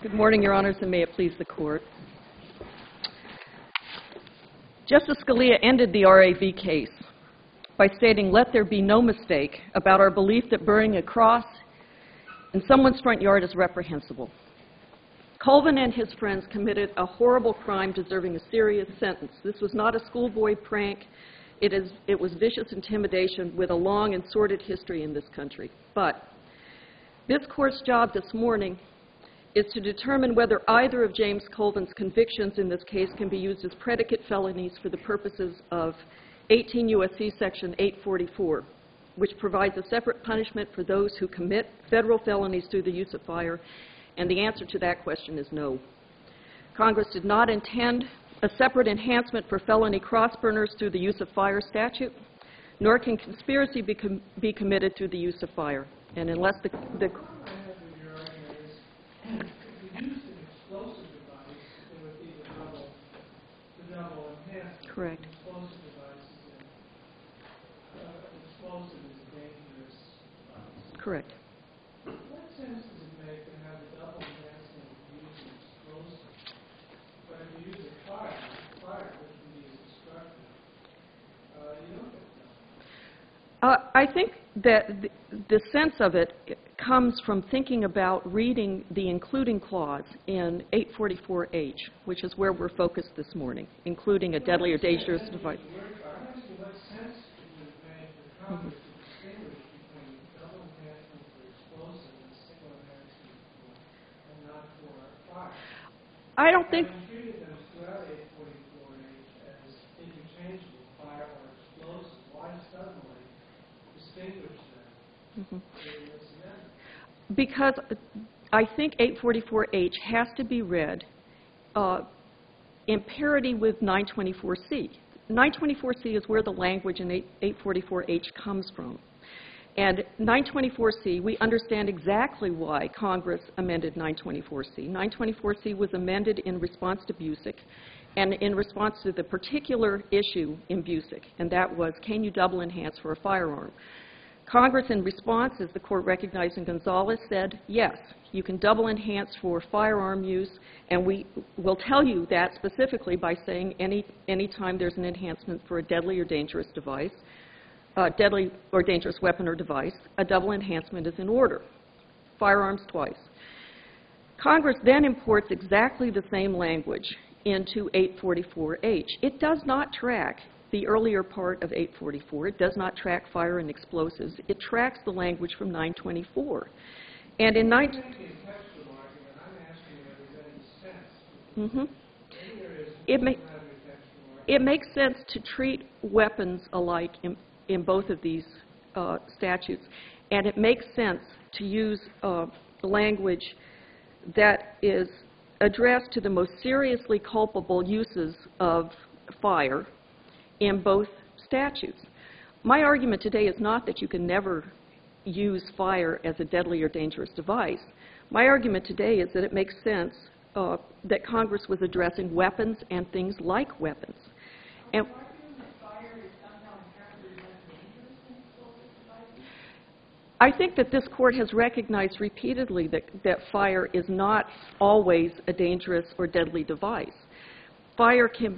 Good morning, Your Honors, and may it please the Court. Justice Scalia ended the RAV case by stating, "Let there be no mistake about our belief that burning a cross in someone's front yard is reprehensible." Colvin and his friends committed a horrible crime deserving a serious sentence. This was not a schoolboy prank. It was vicious intimidation with a long and sordid history in this country. But this Court's job this morning is to determine whether either of James Colvin's convictions in this case can be used as predicate felonies for the purposes of 18 U.S.C. Section 844, which provides a separate punishment for those who commit federal felonies through the use of fire, and the answer to that question is no. Congress did not intend a separate enhancement for felony cross burners through the use of fire statute, nor can conspiracy be committed through the use of fire. And unless the correct. Correct. What sense does it make to have a double enhancement of using explosives? But if you use a fire which can be as destructive, you don't get that. I think that the sense of it comes from thinking about reading the including clause in 844H, which is where we're focused this morning, including a deadly or dangerous device. I'm asking what sense does it make for Congress to distinguish between double enhancement for explosives and single enhancement and not for fire? I don't think. And treated them throughout 844H as interchangeable, fire or explosive. Why suddenly distinguish them? Because I think 844H has to be read in parity with 924C. 924C is where the language in 844H comes from. And 924C, we understand exactly why Congress amended 924C. 924C was amended in response to Busick and in response to the particular issue in Busick, and that was, can you double enhance for a firearm? Congress, in response, as the Court recognized in Gonzalez, said, yes, you can double enhance for firearm use, and we will tell you that specifically by saying any time there's an enhancement for a deadly or dangerous device, deadly or dangerous weapon or device, a double enhancement is in order. Firearms twice. Congress then imports exactly the same language into 844H. It does not track the earlier part of 844. It does not track fire and explosives. It tracks the language from 924. And in it makes sense to treat weapons alike in both of these statutes, and it makes sense to use language that is addressed to the most seriously culpable uses of fire in both statutes. My argument today is not that you can never use fire as a deadly or dangerous device. My argument today is that it makes sense that Congress was addressing weapons and things like weapons. And I think that this Court has recognized repeatedly that fire is not always a dangerous or deadly device. Fire can...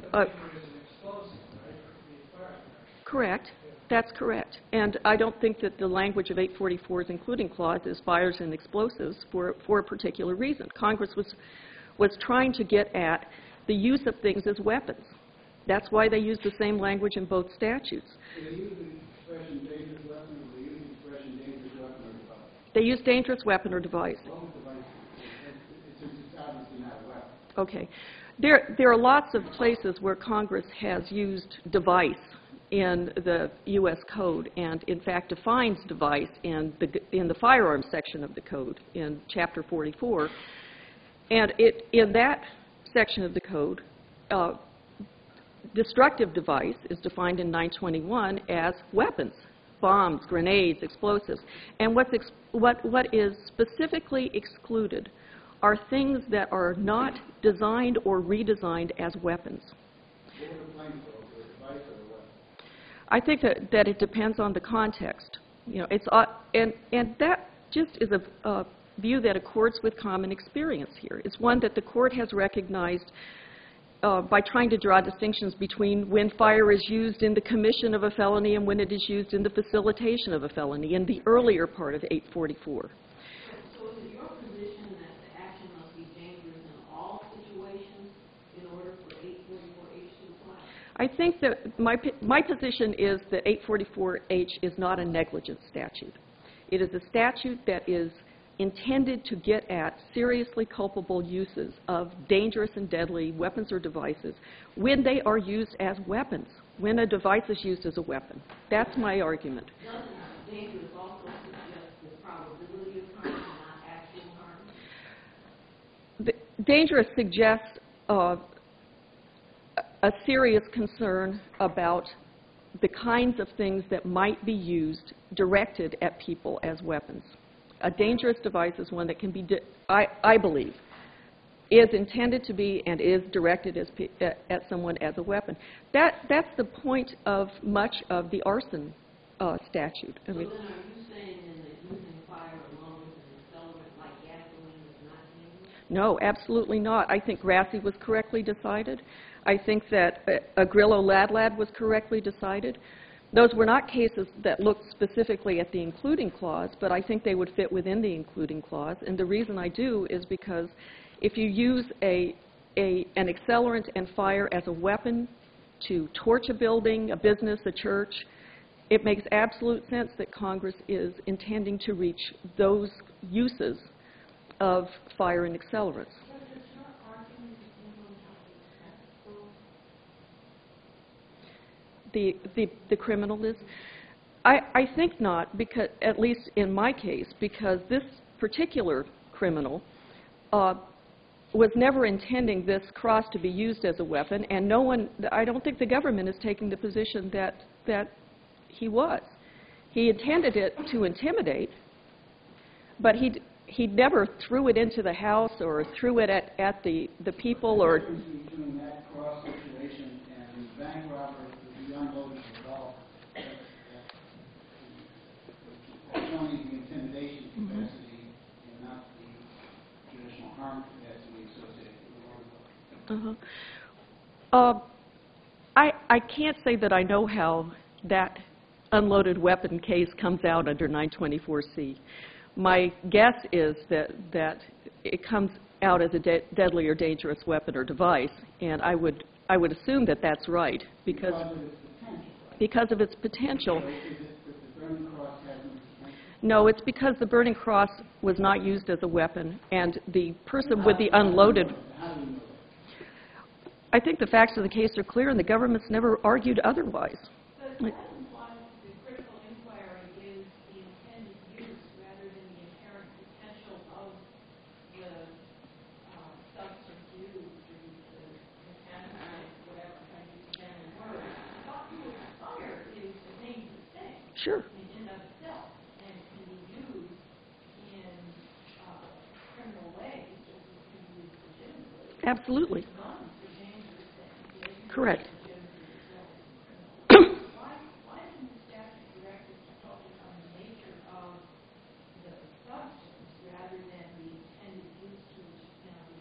Correct. That's correct. And I don't think that the language of 844's including clause is fires and explosives for a particular reason. Congress was trying to get at the use of things as weapons. That's why they use the same language in both statutes. Do they use the expression dangerous weapon, or do they use the expression dangerous weapon or device? They use dangerous weapon or device. Well, device, it's obviously not a weapon. Okay. There are lots of places where Congress has used device in the U.S. Code, and in fact defines device in the firearms section of the code in Chapter 44. And in that section of the code, destructive device is defined in 921 as weapons, bombs, grenades, explosives. And what is specifically excluded are things that are not designed or redesigned as weapons. What would the claim go? The device or the weapon? I think that it depends on the context. You know, it's and that just is view that accords with common experience here. It's one that the court has recognized by trying to draw distinctions between when fire is used in the commission of a felony and when it is used in the facilitation of a felony in the earlier part of 844. So is it your position that the action must be dangerous in all situations in order for 844H to apply? I think that my position is that 844H is not a negligence statute. It is a statute that is intended to get at seriously culpable uses of dangerous and deadly weapons or devices when they are used as weapons, when a device is used as a weapon. That's my argument. Doesn't dangerous also suggest the probability of harm and not actual harm? Dangerous suggests a serious concern about the kinds of things that might be used directed at people as weapons. A dangerous device is one that can be, I believe, is intended to be and is directed as at someone as a weapon. That's the point of much of the arson statute. So then are you saying then that using fire alone with an accelerant like gasoline is not dangerous? No, absolutely not. I think Grassi was correctly decided. I think that Agrillo-Ladlad was correctly decided. Those were not cases that looked specifically at the including clause, but I think they would fit within the including clause. And the reason I do is because if you use an accelerant and fire as a weapon to torch a building, a business, a church, it makes absolute sense that Congress is intending to reach those uses of fire and accelerants. The criminal is? I think not, because, at least in my case, because this particular criminal was never intending this cross to be used as a weapon, and no one, I don't think the government is taking the position that he was. He intended it to intimidate, but he never threw it into the house or threw it at the people or... The difference between that cross situation and the bank robbery with the unloaded revolver, that's only the intimidation capacity and not the traditional harm capacity associated with the revolver. I can't say that I know how that unloaded weapon case comes out under 924C. My guess is that it comes out as a deadly or dangerous weapon or device, and I would assume that that's right because of its potential. No, it's because the burning cross was not used as a weapon, and the person with the unloaded. I think the facts of the case are clear, and the government's never argued otherwise. But that implies the critical inquiry is the intended use rather than the inherent potential of the substance used, or the mechanical, whatever, kind of examine word. Talking with fire is a dangerous thing. Sure. In and of itself, and can be used in criminal ways, just as it can be used legitimately. Absolutely. Guns are dangerous things. Correct. Why isn't the statute directed to focus on the nature of the substance rather than the intended use to which it's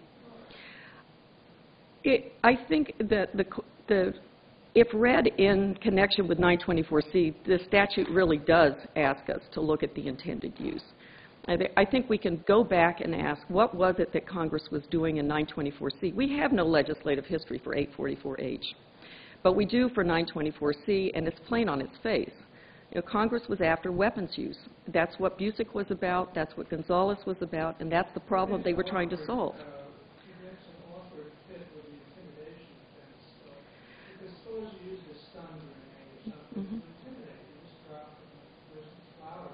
now referred? I think that if read in connection with 924C, the statute really does ask us to look at the intended use. I think we can go back and ask, what was it that Congress was doing in 924C? We have no legislative history for 844H, but we do for 924C, and it's plain on its face. You know, Congress was after weapons use. That's what Busick was about, that's what Gonzales was about, and that's the problem they were trying to solve. You mentioned offered fit with the intimidation offense. Because suppose you use a stun grenade or something to intimidate. You just drop it in the person's flower.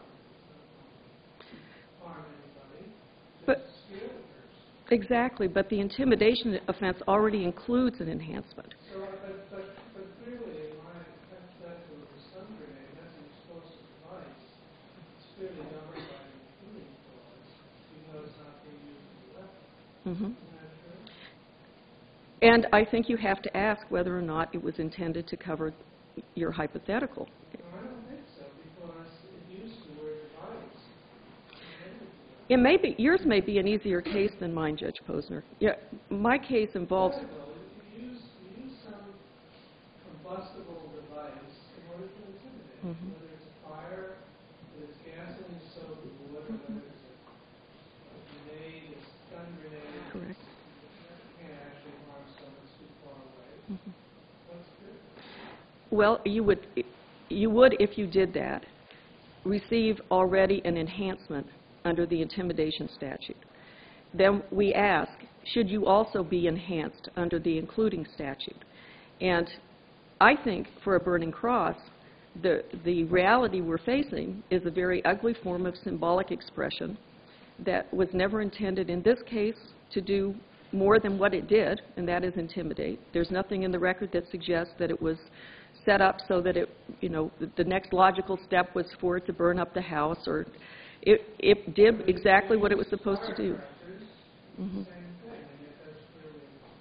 Harm anybody. But Just scare the person. exactly, but the intimidation offense already includes an enhancement. So, but clearly, that's with a stun grenade. That's an explosive device. It's clearly governed by the including clause, even though it's not being used as a weapon. Isn't that true? And I think you have to ask whether or not it was intended to cover your hypothetical. No, I don't think so, because it used the word device. It may be, yours may be an easier case than mine, Judge Posner. Yeah, my case involves, If you use some combustible device in order to intimidate, whether it's a fire, whether it's gasoline, soap, or whether it's a grenade, a stun grenade, correct. that can't actually harm someone too far away. What's good? Well, you would, if you did that, receive already an enhancement under the intimidation statute. Then we ask, should you also be enhanced under the including statute? And I think for a burning cross, the reality we're facing is a very ugly form of symbolic expression that was never intended in this case to do more than what it did, and that is intimidate. There's nothing in the record that suggests that it was set up so that it, you know, the next logical step was for it to burn up the house, or it did exactly what it was supposed to do. Same thing, and yet that's clearly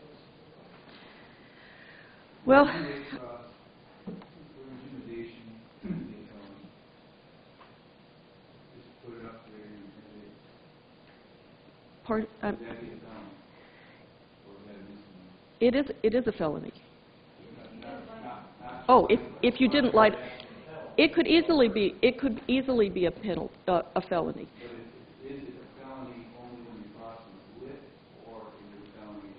Well, For intimidation, the felony. Just put it up there and intimidate. part, Would that be a felony? Or is that a misdemeanor? it is a felony. Not Oh, if you didn't light, it could easily be a penalty, a felony. But is it a felony only when you're crossing the lit, or is it a felony?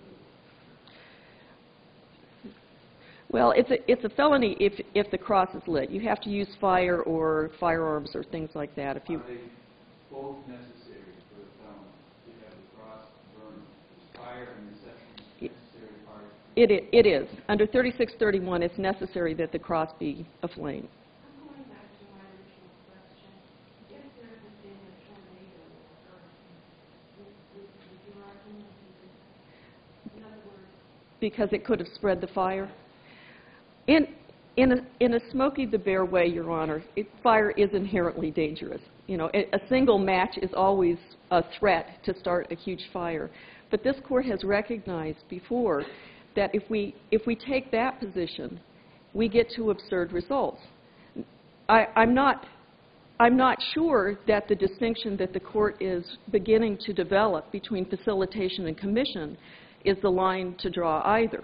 Well, it's a felony if the cross is lit. You have to use fire or firearms or things like that. If you, Are they both necessary for the felony to have the cross burned? Is fire and necessity necessary part? it is under 3631, it's necessary that the cross be aflame. I'm going back to my original question. If there had been a tornado or hurricane, would you argue that, in other words, Because it could have spread the fire. In a Smokey the Bear way, Your Honor, fire is inherently dangerous. You know, a single match is always a threat to start a huge fire. But this court has recognized before that if we take that position, we get to absurd results. I'm not sure that the distinction that the court is beginning to develop between facilitation and commission is the line to draw either.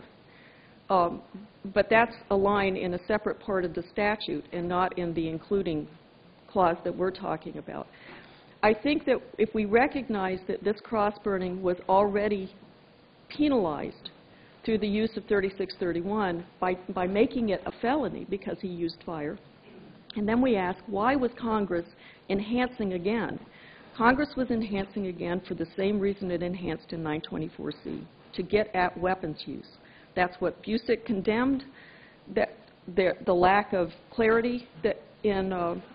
But that's a line in a separate part of the statute and not in the including clause that we're talking about. I think that if we recognize that this cross burning was already penalized through the use of 3631 by making it a felony because he used fire, and then we ask, why was Congress enhancing again? Congress was enhancing again for the same reason it enhanced in 924C, to get at weapons use. That's what Busick condemned, that the lack of clarity that in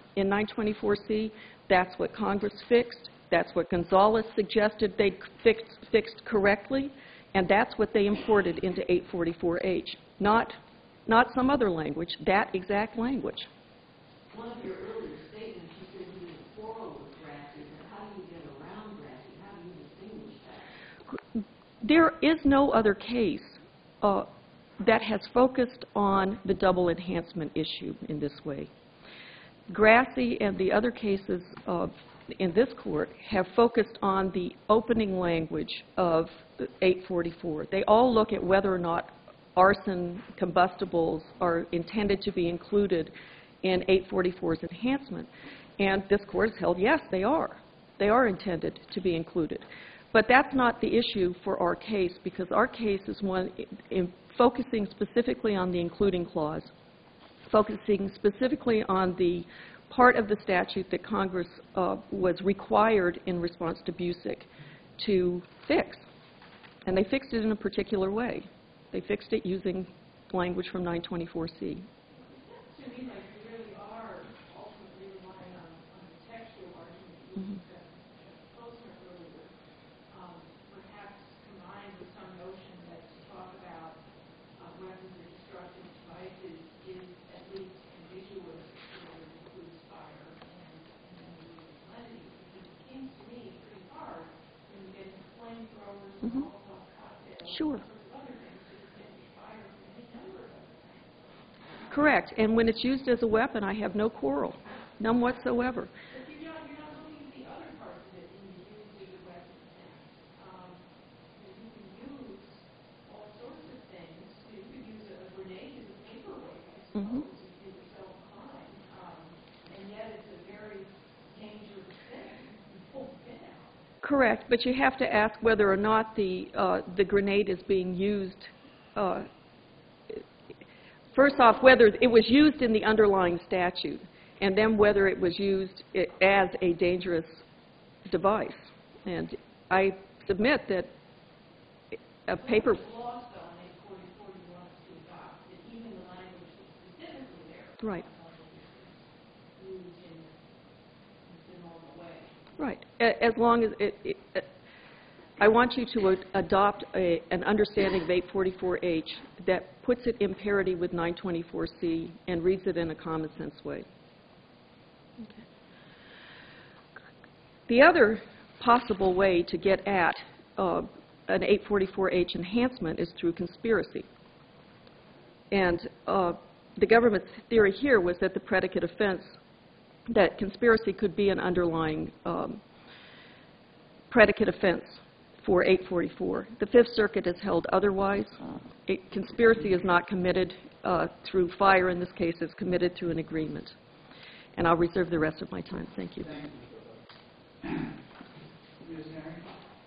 924C. That's what Congress fixed. That's what Gonzales suggested they fixed correctly, and that's what they imported into 844H. Not some other language, that exact language. One of your earlier statements, you said you didn't quarrel with Grassi, but how do you get around Grassi? How do you distinguish that? There is no other case that has focused on the double enhancement issue in this way. Grassi and the other cases in this court have focused on the opening language of 844. They all look at whether or not arson combustibles are intended to be included in 844's enhancement. And this court has held, yes, they are. They are intended to be included. But that's not the issue for our case, because our case is one focusing specifically on the including clause, focusing specifically on the part of the statute that Congress was required in response to Busick to fix. And they fixed it in a particular way. They fixed it using language from 924C. to me like you really are ultimately relying on the textual argument that Posner earlier, perhaps combined with some notion that to talk about weapons or destructive devices is at least ambiguous or includes fire and then the lenity. Because it seems to me pretty hard when you get into flamethrowers and Molotov cocktails. Sure. Other things to distinguish fire from any number of other things. Correct. And when it's used as a weapon, I have no quarrel, none whatsoever. But you're not looking at the other parts of it in the use Mhm. is so high. And yet it's a very dangerous thing to pull the pin out. Correct, but you have to ask whether or not the grenade is being used. First off, whether it was used in the underlying statute, and then whether it was used as a dangerous device. And I submit that a paper. Law style in 844 you want us to adopt, that even the language that's specifically there. Right. Used in the normal way. Right. As long as I want you to adopt an understanding of 844H that puts it in parity with 924C and reads it in a common sense way. Okay. The other possible way to get at an 844H enhancement is through conspiracy. And the government's theory here was that the predicate offense, that conspiracy could be an underlying predicate offense for 844. The Fifth Circuit has held otherwise. Conspiracy is not committed through fire in this case, it's committed through an agreement. And I'll reserve the rest of my time. Thank you. Thank you. Ms. Harrington?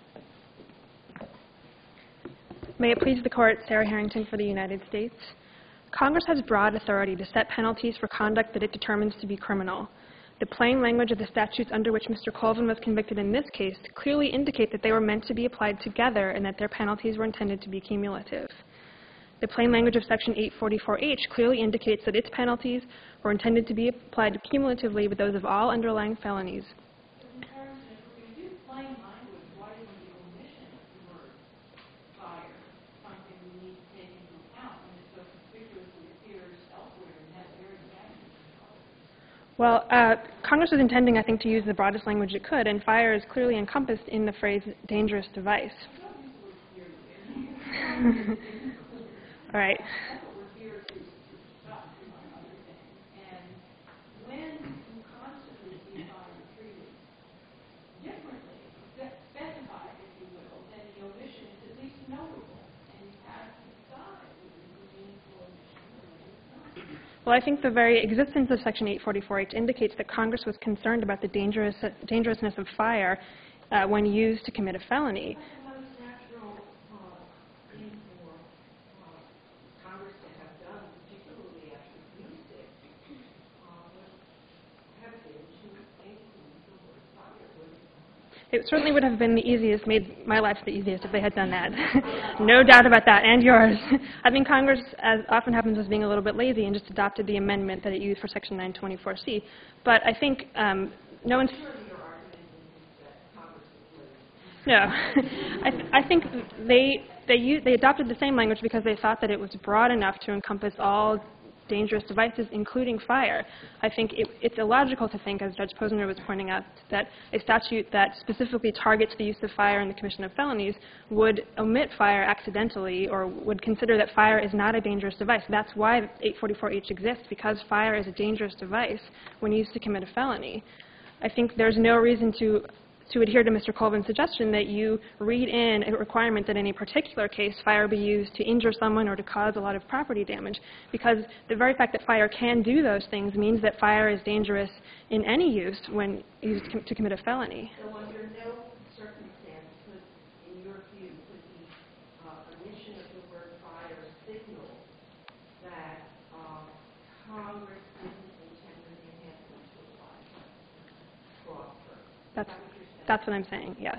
May it please the Court, Sarah Harrington for the United States. Congress has broad authority to set penalties for conduct that it determines to be criminal. The plain language of the statutes under which Mr. Colvin was convicted in this case clearly indicate that they were meant to be applied together and that their penalties were intended to be cumulative. The plain language of Section 844H clearly indicates that its penalties were intended to be applied cumulatively with those of all underlying felonies. In comparison, if we use plain language, why isn't the omission of the word fire something we need to take into account when it so conspicuously appears elsewhere and has very negative colors? Well, Congress was intending, I think, to use the broadest language it could, and fire is clearly encompassed in the phrase dangerous device. All right. That's what we're here to stop, among other things. And when you constantly see fire treated differently, specified, if you will, then the omission is at least notable, and you have to decide whether it's a meaningful omission or whether it's not. Well, I think the very existence of Section 844H indicates that Congress was concerned about the dangerousness of fire when used to commit a felony. That's the most natural thing for Congress to have done, particularly after music, have been to include the word fire. It certainly would have been the easiest, made my life the easiest if they had done that. No doubt about that, and yours. I think Congress, as often happens, was being a little bit lazy and just adopted the amendment that it used for Section 924C. But I think no one's... No. I think they adopted the same language because they thought that it was broad enough to encompass all dangerous devices, including fire. I think it's illogical to think, as Judge Posner was pointing out, that a statute that specifically targets the use of fire in the commission of felonies would omit fire accidentally or would consider that fire is not a dangerous device. That's why 844H exists, because fire is a dangerous device when used to commit a felony. I think there's no reason to adhere to Mr. Colvin's suggestion that you read in a requirement that in a particular case fire be used to injure someone or to cause a lot of property damage, because the very fact that fire can do those things means that fire is dangerous in any use when used to commit a felony. So under no circumstance could, in your view, could the omission of the word fire signal that Congress didn't intend the enhancement to apply broad terms? That's what I'm saying, yes.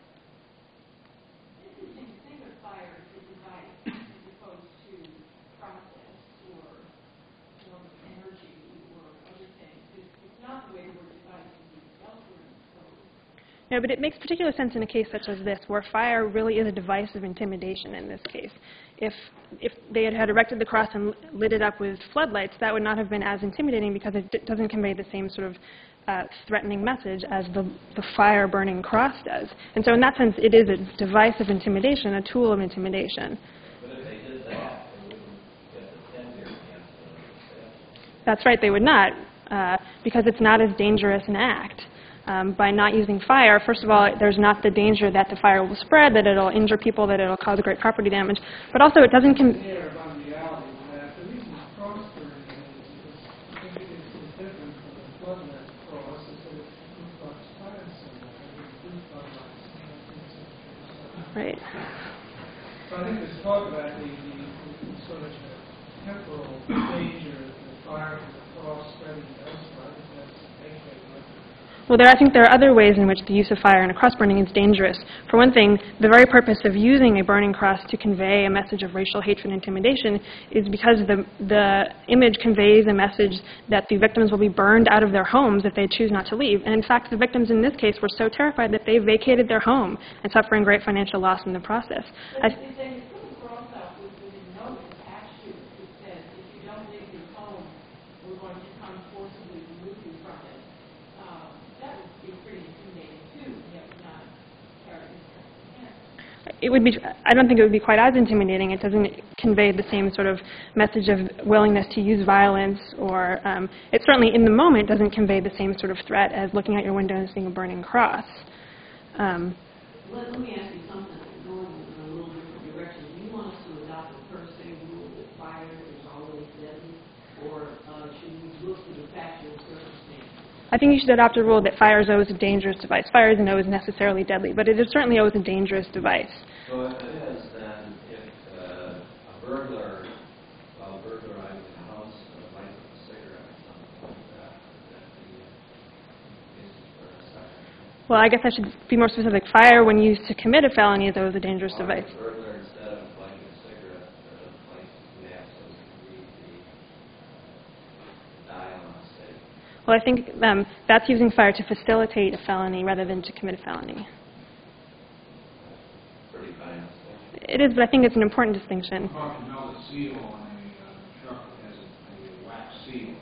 It's interesting to think of fire as a device as opposed to process or energy or other things. It's not the way the word device is used elsewhere in the code. No, but it makes particular sense in a case such as this, where fire really is a device of intimidation in this case. If they had erected the cross and lit it up with floodlights, that would not have been as intimidating because it doesn't convey the same sort of threatening message as the fire-burning cross does. And so in that sense, it is a device of intimidation, a tool of intimidation. But if they did that, they wouldn't get the 10-year enhancement. That's right, they would not, because it's not as dangerous an act. By not using fire, first of all, there's not the danger that the fire will spread, that it'll injure people, that it'll cause great property damage, but also it doesn't... Here about reality that the reason cross-burning is I think it's different from the floodlight cross, is that it's rooftop fire somewhere, it's rooftop lights, Right. So I think there's talk about the sort of temporal danger of the fire from the cross spreading elsewhere. I think that's basically Well, I think there are other ways in which the use of fire in a cross burning is dangerous. For one thing, the very purpose of using a burning cross to convey a message of racial hatred and intimidation is because the image conveys a message that the victims will be burned out of their homes if they choose not to leave. And in fact, the victims in this case were so terrified that they vacated their home and suffering great financial loss in the process. But if they put a cross out with a note attached to it that says, if you don't leave your home, we're going to come forcibly remove you from it, that would be pretty intimidating too, yet not carry this kind of It would be, I don't think it would be quite as intimidating. It doesn't convey the same sort of message of willingness to use violence, or it certainly in the moment doesn't convey the same sort of threat as looking out your window and seeing a burning cross. Let me ask you something, going in a little different direction. Do you want us to adopt a per se rule that fire is always deadly, or should we look to the factual circumstances? I think you should adopt a rule that fire is always a dangerous device. Fire isn't always necessarily deadly, but it is certainly always a dangerous device. So if it is, then if a burglar, while burglarizing a house, lights up a cigarette or something like that, would that be a basis for a section? Well, I guess I should be more specific. Fire, when used to commit a felony, is always a dangerous Or device. if a burglar, instead of lighting a cigarette, lights lamp so he can read the dial on the safe. Well, I think that's using fire to facilitate a felony rather than to commit a felony. Pretty fine distinction. It is, but I think it's an important distinction. How can you know the seal on a truck that has a wax seal?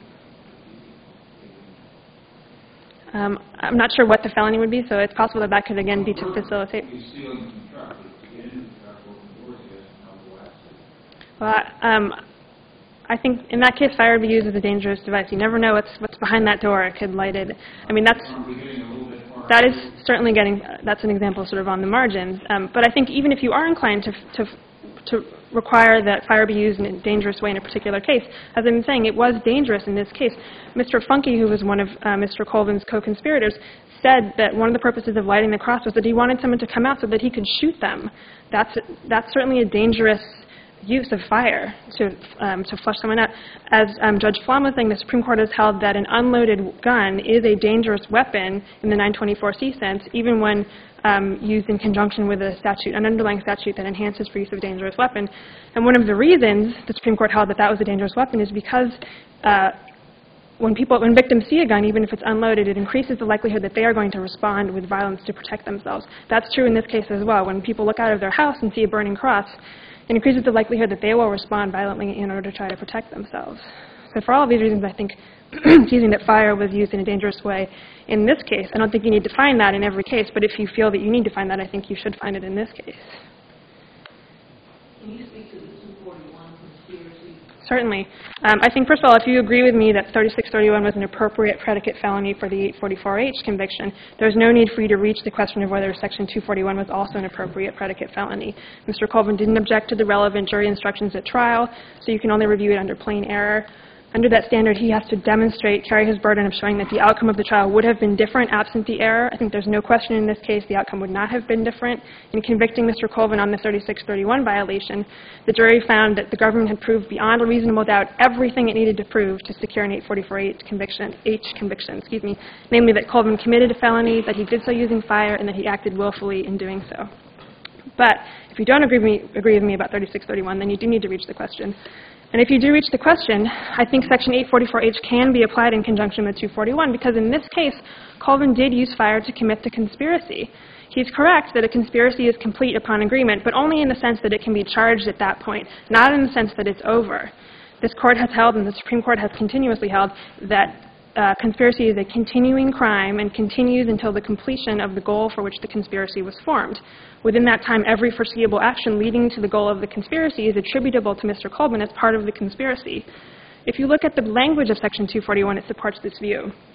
I'm not sure what the felony would be, so it's possible that that could again be to facilitate. He's sealing the truck, but to get into the truck, open the doors, he has to know the wax seal. Well, I think in that case, fire would be used as a dangerous device. You never know what's behind that door. It could light it. I mean, Aren't we getting a little bit far? that is certainly getting, that's an example sort of on the margins. But I think even if you are inclined to require that fire be used in a dangerous way in a particular case, as I've been saying, it was dangerous in this case. Mr. Funke, who was one of Mr. Colvin's co-conspirators, said that one of the purposes of lighting the cross was that he wanted someone to come out so that he could shoot them. That's certainly a dangerous use of fire to flush someone out. As Judge Flom was saying, the Supreme Court has held that an unloaded gun is a dangerous weapon in the 924C sense, even when used in conjunction with a statute, an underlying statute that enhances for use of a dangerous weapon. And one of the reasons the Supreme Court held that that was a dangerous weapon is because when victims see a gun, even if it's unloaded, it increases the likelihood that they are going to respond with violence to protect themselves. That's true in this case as well. When people look out of their house and see a burning cross, it increases the likelihood that they will respond violently in order to try to protect themselves. So for all of these reasons, I think that fire was used in a dangerous way in this case. I don't think you need to find that in every case, but if you feel that you need to find that, I think you should find it in this case. Can you speak to the 241 conspiracy? Certainly. I think, first of all, if you agree with me that 3631 was an appropriate predicate felony for the 844H conviction, there's no need for you to reach the question of whether Section 241 was also an appropriate predicate felony. Mr. Colvin didn't object to the relevant jury instructions at trial, so you can only review it under plain error. Under that standard, he has to carry his burden of showing that the outcome of the trial would have been different absent the error. I think there's no question in this case the outcome would not have been different. In convicting Mr. Colvin on the 3631 violation, the jury found that the government had proved beyond a reasonable doubt everything it needed to prove to secure an 844H conviction, namely that Colvin committed a felony, that he did so using fire, and that he acted willfully in doing so. But if you don't agree with me about 3631, then you do need to reach the question. And if you do reach the question, I think Section 844H can be applied in conjunction with 241 because in this case, Colvin did use fire to commit the conspiracy. He's correct that a conspiracy is complete upon agreement, but only in the sense that it can be charged at that point, not in the sense that it's over. This Court has held, and the Supreme Court has continuously held, that conspiracy is a continuing crime and continues until the completion of the goal for which the conspiracy was formed. Within that time, every foreseeable action leading to the goal of the conspiracy is attributable to Mr. Colvin as part of the conspiracy. If you look at the language of Section 241, it supports this view.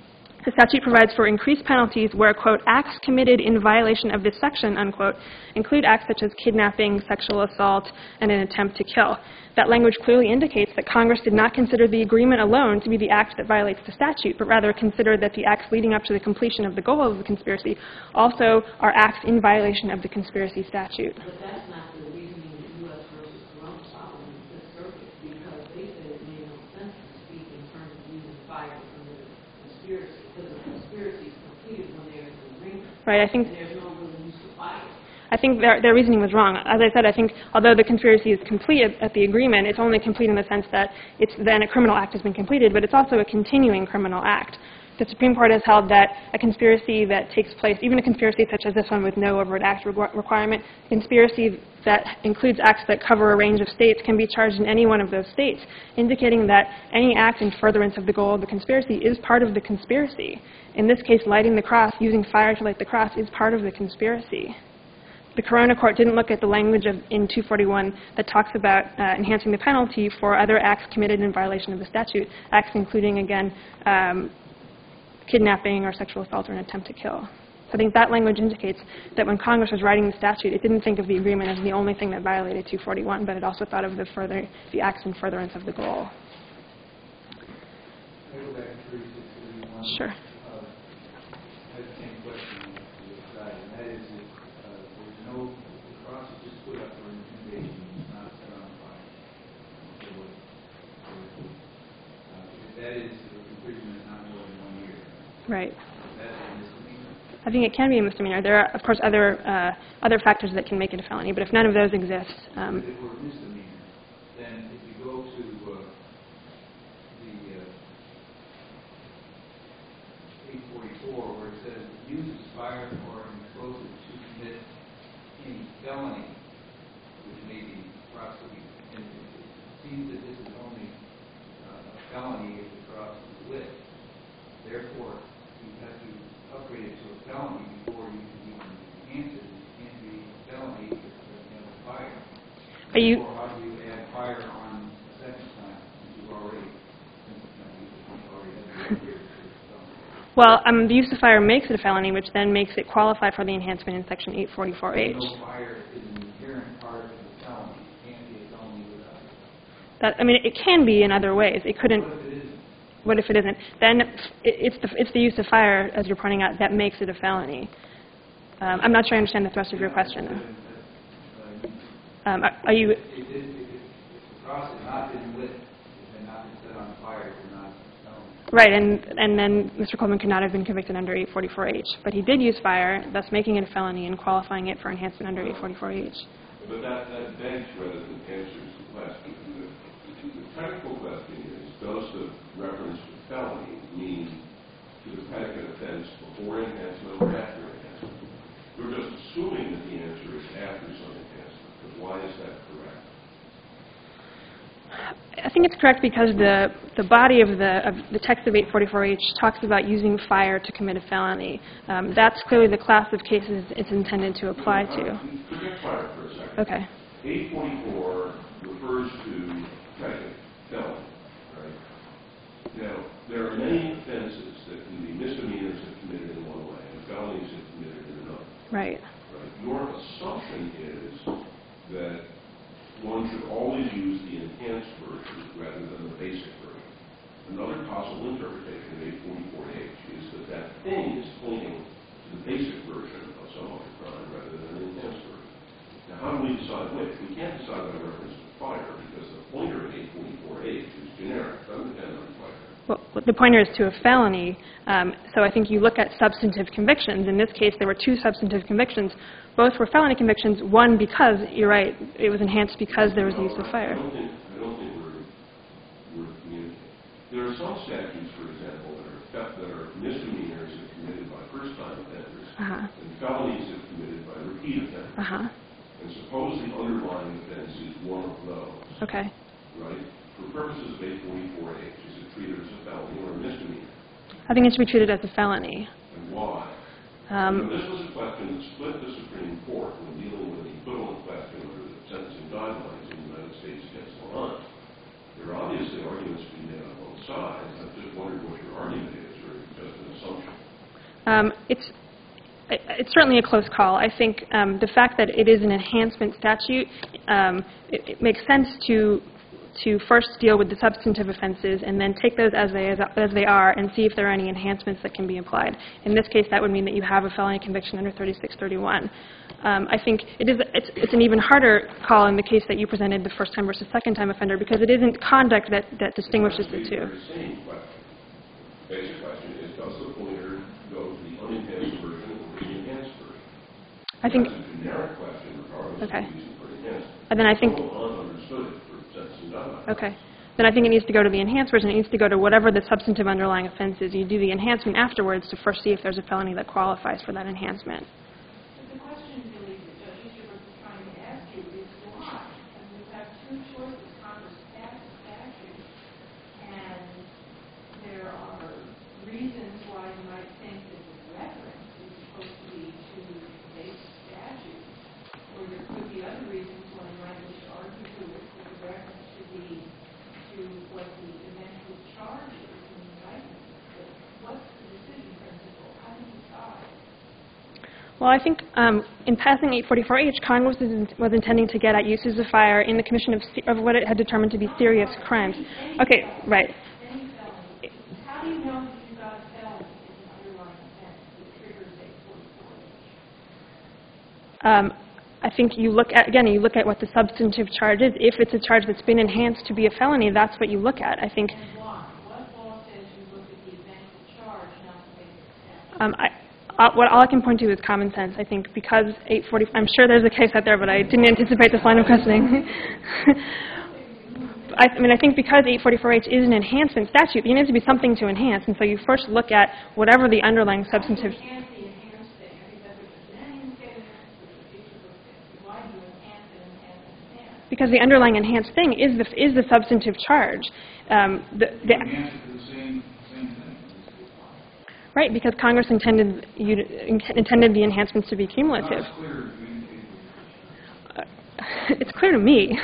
The statute provides for increased penalties where, quote, acts committed in violation of this section, unquote, include acts such as kidnapping, sexual assault, and an attempt to kill. That language clearly indicates that Congress did not consider the agreement alone to be the act that violates the statute, but rather considered that the acts leading up to the completion of the goal of the conspiracy also are acts in violation of the conspiracy statute. But that's not the reasoning that U.S. versus Trump followed in the circuit, because they said it made no sense to speak in terms of using fire from the conspiracy, because the conspiracy is completed when there's an agreement. Right, And there's no real use of fire. I think their reasoning was wrong. As I said, I think although the conspiracy is complete at the agreement, it's only complete in the sense that it's then a criminal act has been completed, but it's also a continuing criminal act. The Supreme Court has held that a conspiracy that takes place, even a conspiracy such as this one with no overt act requirement, a conspiracy that includes acts that cover a range of states can be charged in any one of those states, indicating that any act in furtherance of the goal of the conspiracy is part of the conspiracy. In this case, lighting the cross, using fire to light the cross, is part of the conspiracy. The Corona Court didn't look at the language in 241 that talks about enhancing the penalty for other acts committed in violation of the statute, acts including, again, kidnapping or sexual assault or an attempt to kill. So I think that language indicates that when Congress was writing the statute, it didn't think of the agreement as the only thing that violated 241, but it also thought of the acts in furtherance of the goal. Can I go back to 3631? Sure. I have the same question on the side, and that is that there's no, the cross is just put up for intimidation, it's not set on fire. If that is, the imprisonment is not more than 1 year. Right. Is that a misdemeanor? I think it can be a misdemeanor. There are, of course, other factors that can make it a felony, but if none of those exist... If it were a misdemeanor, then if you go to the 844 where it says uses fire or an explosive to commit any felony, which may be prosecuted, and it seems that this is only a felony if the cross is lit. Therefore, you have to upgrade it to a felony before you can even enhance it. It can't be a felony if you have fire. Are you... Or how do you add fire on a second time if you've already had it? Well, the use of fire makes it a felony, which then makes it qualify for the enhancement in Section 844H. No, fire is an inherent part of the felony. It can't be a felony without it. That, I mean, it can be in other ways. It couldn't... What if it isn't? What if it isn't? Then it's the use of fire, as you're pointing out, that makes it a felony. I'm not sure I understand the thrust of your question, though. Are you... If the cross has not been lit, and not been set on fire, it's not a felony. Right, and then Mr. Coleman could not have been convicted under 844H. But he did use fire, thus making it a felony and qualifying it for enhancement under 844H. But that begs rather than answers the question. The technical question is, does the reference to felony mean to the predicate offense before enhancement or after enhancement? We're just assuming that the answer is after some enhancement. But why is that correct? I think it's correct because the body of the text of 844H talks about using fire to commit a felony. That's clearly the class of cases it's intended to apply to. Forget fire for a second. Okay. 844 refers to predicate felony, right? Now, there are many offenses that can be misdemeanors if committed in one way and felonies if committed in another. Right. Your assumption is that one should always use the enhanced version rather than the basic version. Another possible interpretation of 844H is that thing is pointing to the basic version of some other crime rather than an enhanced version. Now, how do we decide which? We can't decide by reference to fire because the pointer of 844H is generic. It doesn't depend on fire. Well, the pointer is to a felony, so I think you look at substantive convictions. In this case, there were two substantive convictions. Both were felony convictions, one because, you're right, it was enhanced because there was the use of fire. I don't think we're communicating. There are some statutes, for example, that are misdemeanors if committed by first-time offenders and felonies if committed by repeat offenders. And suppose the underlying offense is one of those. Okay. Right? For purposes of 844H, is it treated as a felony or a misdemeanor? I think it should be treated as a felony. And why? This was a question that split the Supreme Court when dealing with the equivalent question under the sentencing guidelines in the United States against Laurent. There are obviously arguments to be made on both sides. I've just wondered what your argument is, or just an assumption? It's certainly a close call. I think the fact that it is an enhancement statute, it makes sense to first deal with the substantive offenses and then take those as they are and see if there are any enhancements that can be applied. In this case, that would mean that you have a felony conviction under 3631. I think it's an even harder call in the case that you presented, the first-time versus second-time offender, because it isn't conduct that distinguishes the two. The same question. Basic question is, does the pointer go to the unenhanced version or the enhanced version? I think. That's a generic question regardless of the reason for enhancement. And then I think. Understood it for sentencing guidelines. Okay. Then I think it needs to go to the enhanced version. It needs to go to whatever the substantive underlying offense is. You do the enhancement afterwards to first see if there's a felony that qualifies for that enhancement. The question really that Judge Easterbrook is trying to ask you is why? And we have two choices. Congress passed a statute, and there are reasons why you might think that the reference is supposed to be to the base statute, or there could be other reasons why you might wish to argue to it that the reference should be to what the eventual charge is in the indictment. But what's the decision principle? How do you decide? Well, I think in passing 844H, Congress was intending to get at uses of fire in the commission of what it had determined to be serious crimes. Okay, right. Any felony. How do you know that you got a felony in an underlying offense that triggers 844H? I think you look at what the substantive charge is. If it's a charge that's been enhanced to be a felony, that's what you look at. I think. And why? What law says you look at the eventual charge, not the basic statute? All I can point to is common sense. I think because 840, I'm sure there's a case out there, but I didn't anticipate this line of questioning. I think because 844H is an enhancement statute, there needs to be something to enhance, and so you first look at whatever the underlying substantive. Enhance the enhanced thing. I think that's what you're saying. Why do you enhance it, enhance? Because the underlying enhanced thing is the substantive charge. Right, because Congress intended the enhancements to be cumulative. It's clear to me.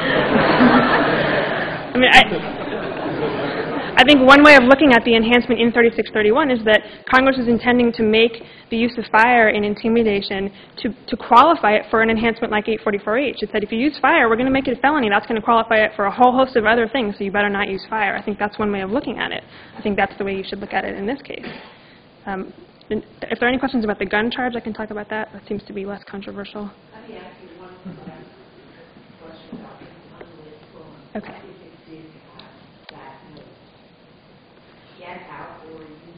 I think one way of looking at the enhancement in 3631 is that Congress is intending to make the use of fire in intimidation to qualify it for an enhancement like 844H. It said if you use fire, we're going to make it a felony. That's going to qualify it for a whole host of other things, so you better not use fire. I think that's one way of looking at it. I think that's the way you should look at it in this case. If there are any questions about the gun charge, I can talk about that. That seems to be less controversial. Let me ask you one question about this unrelated quote. Okay. What if it did have that note? Get out or you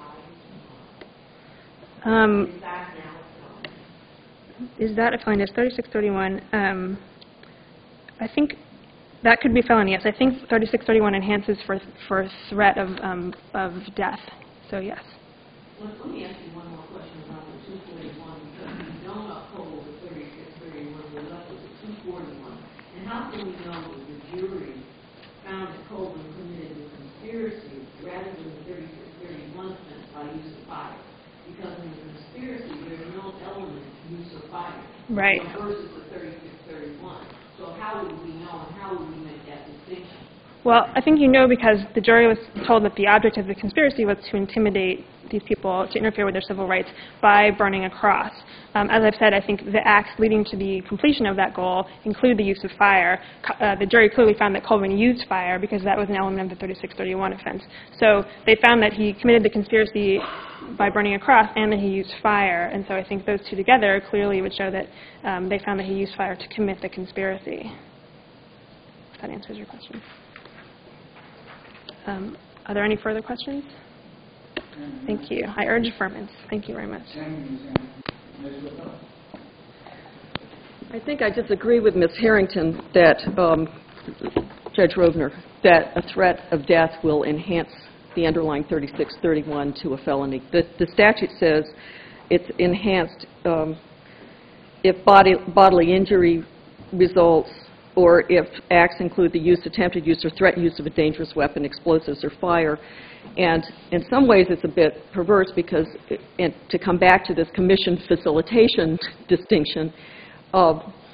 die? Is that now a felony? Is that a felony? It's 3631. I think that could be a felony, yes. I think 3631 enhances for threat of death. So, yes. Let me ask you one more question about the 241, because we don't uphold the 3631, we're left with the 241. And how can we know that the jury found that Colvin committed a conspiracy rather than the 3631 offense by use of fire? Because in the conspiracy, there's no element of use of fire. Right. Versus the 3631. So how would we know, and how would we make that distinction? Well, I think you know because the jury was told that the object of the conspiracy was to intimidate these people, to interfere with their civil rights by burning a cross. As I've said, I think the acts leading to the completion of that goal include the use of fire. The jury clearly found that Colvin used fire because that was an element of the 3631 offense. So they found that he committed the conspiracy by burning a cross and that he used fire. And so I think those two together clearly would show that they found that he used fire to commit the conspiracy. If that answers your question. Are there any further questions? Thank you. I urge affirmance. Thank you very much. I think I disagree with Ms. Harrington that, Judge Rovner, that a threat of death will enhance the underlying 3631 to a felony. The statute says it's enhanced if bodily injury results or if acts include the use, attempted use, or threatened use of a dangerous weapon, explosives, or fire. And in some ways it's a bit perverse because, and to come back to this commission facilitation distinction,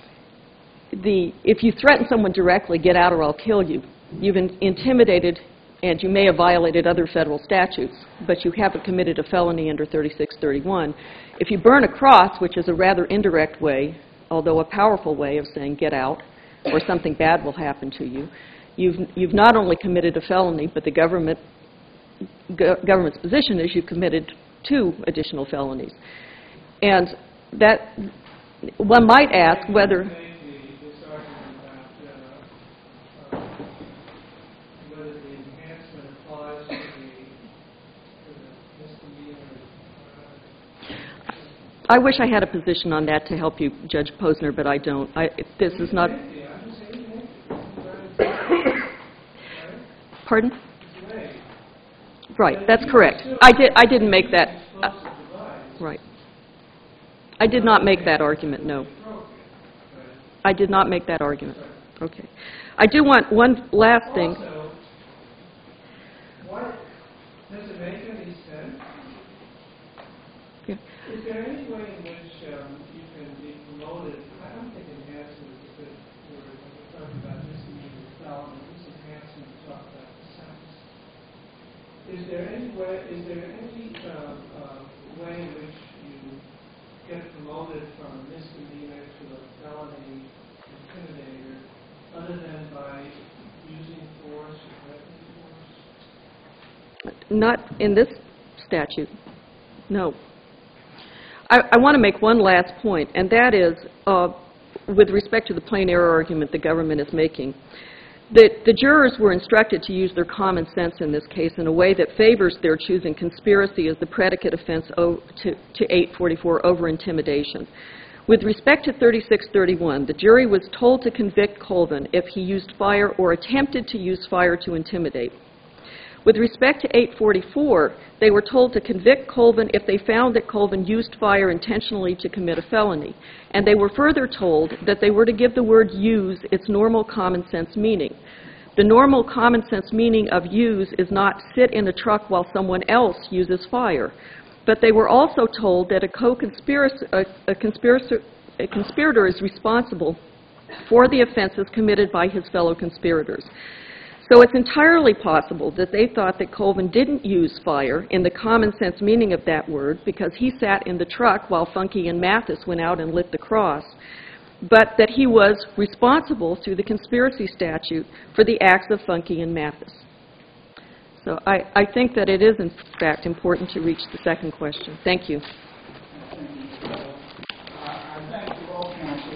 if you threaten someone directly, get out or I'll kill you, you've intimidated and you may have violated other federal statutes, but you haven't committed a felony under 3631. If you burn a cross, which is a rather indirect way, although a powerful way of saying get out, or something bad will happen to you, you've not only committed a felony, but the government's position is you've committed 2 additional felonies. And that, one might ask whether... This argument about whether the enhancement applies to the misdemeanor. I wish I had a position on that to help you, Judge Posner, but I don't. This is not... Pardon? Right, that's correct. I didn't make that... right. I did not make that argument, no. I did not make that argument. Okay. I do want one last thing. Also, what, does it make any sense? Yeah. Is there any way in which you can be promoted? I don't think enhancement is a good word. We're talking about misdemeanor felony. This enhancement is talking about the sentence. Is there any way in which you get promoted from a misdemeanor to a felony intimidator other than by using force or threatening force? Not in this statute, no. I want to make one last point, and that is with respect to the plain error argument the government is making. The jurors were instructed to use their common sense in this case in a way that favors their choosing conspiracy as the predicate offense to 844 over intimidation. With respect to 3631, the jury was told to convict Colvin if he used fire or attempted to use fire to intimidate. With respect to 844, they were told to convict Colvin if they found that Colvin used fire intentionally to commit a felony. And they were further told that they were to give the word use its normal common sense meaning. The normal common sense meaning of use is not sit in a truck while someone else uses fire. But they were also told that a conspirator is responsible for the offenses committed by his fellow conspirators. So it's entirely possible that they thought that Colvin didn't use fire in the common sense meaning of that word because he sat in the truck while Funky and Mathis went out and lit the cross, but that he was responsible through the conspiracy statute for the acts of Funky and Mathis. So I think that it is, in fact, important to reach the second question. Thank you.